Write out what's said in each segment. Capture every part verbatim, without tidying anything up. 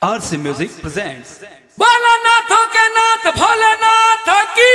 R C Music presents भोलानाथों के नाथ भोलेनाथ की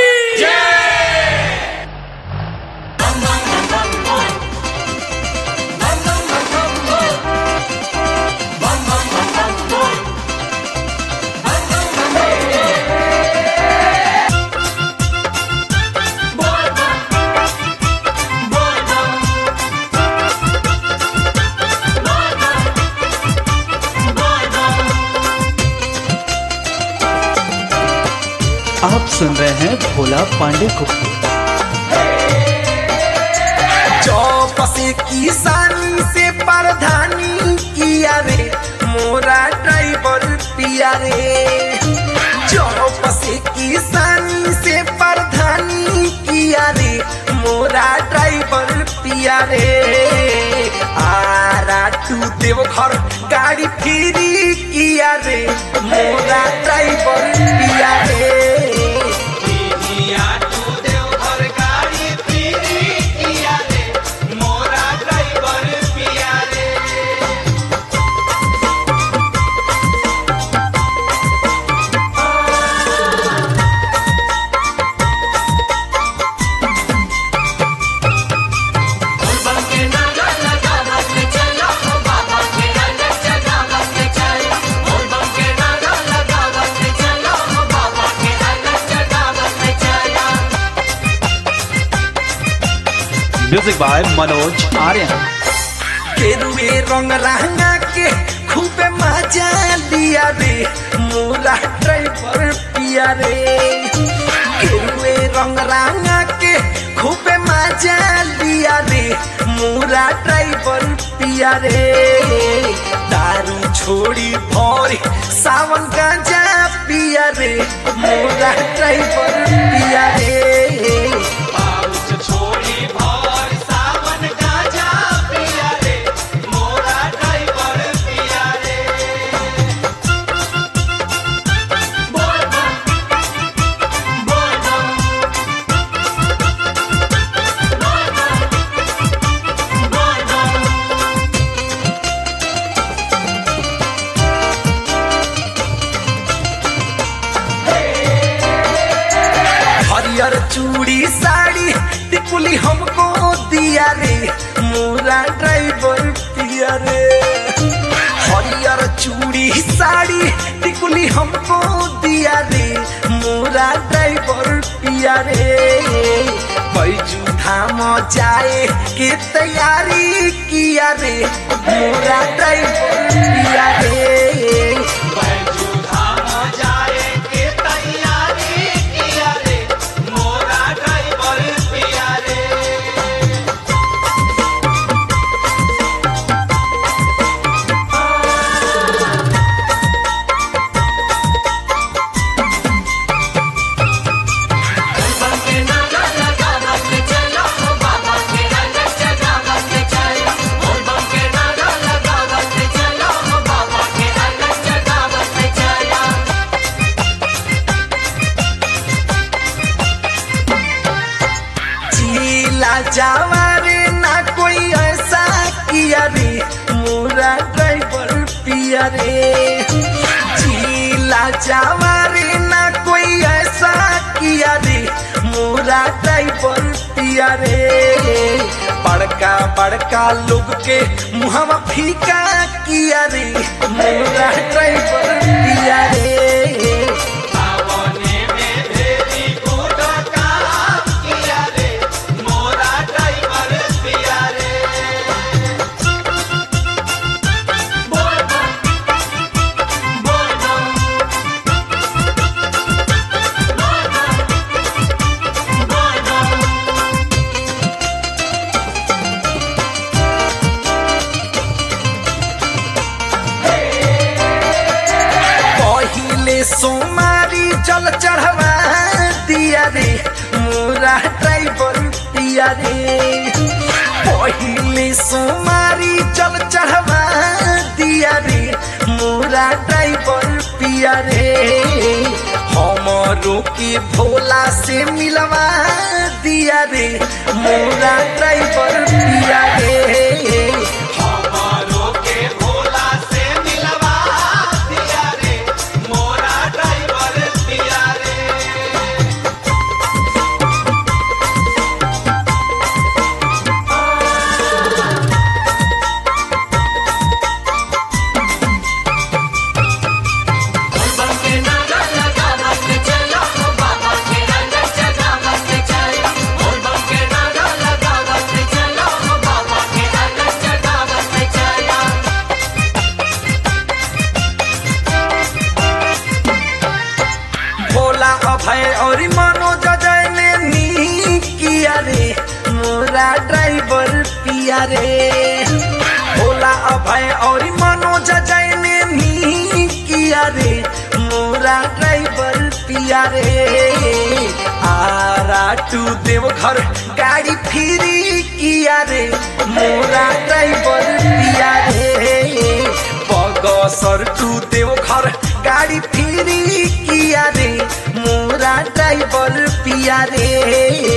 आप सुन रहे हैं भोला पांडे को। चौपसे किसानी से प्रधानी किया रे मोरा ड्राइवर पिया रे। चौपसे किसानी से प्रधानी किया रे मोरा ड्राइवर पिया रे। आरा टू देवघर गाड़ी फ्री किया रे मोरा ड्राइवर पिया रे। Music by Manoj Aryan. केरुए रंग रंगा के खूब मजा लिया रे मोरा ड्राइवर पिया रे। केरुए रंग रंगा के खूब मजा लिया रे मोरा ड्राइवर पिया रे। दारू छोड़ी भोरी सावन गांजा पिया रे मोरा ड्राइवर पिया रे। हरियर चूड़ी साड़ी टिकुली हमको दिया रे मोरा ड्राइवर पिया रे। हरियर चूड़ी साड़ी टिकुली हमको दिया रे मोरा ड्राइवर पिया रे। बैजू धाम जाए के तैयारी किया रे मोरा ड्राइवर पिया रे। जावारे ना कोई ऐसा किया रे मोरा ड्राइवर पिया रे। झीला जावारे ना कोई ऐसा किया रे मोरा ड्राइवर पिया रे। बड़का बड़का लोग के मुहवा फीका किया रे मोरा ड्राइवर पिया रे। सोमारी जल चढ़वा दिया रे मोरा ड्राइवर पिया रे। पहिले सोमारी जल चढ़वा दिया रे मोरा ड्राइवर पिया रे। हमरो के भोला से मिलवा दिया रे मोरा ड्राइवर पिया रे। हमरो के भोला से मिलवा दिया रे। अभय और मनोज जय ने नी किया रे मोरा ड्राइवर पिया रे। भोला अभय और मनोज जय ने नी किया रे मोरा ड्राइवर पिया रे। आरा टू देवघर गाड़ी फ्री किया रे मोरा ड्राइवर पिया रे। बगसर टू देवघर गाड़ी फ्री किया रे मोरा ड्राइवर पिया रे।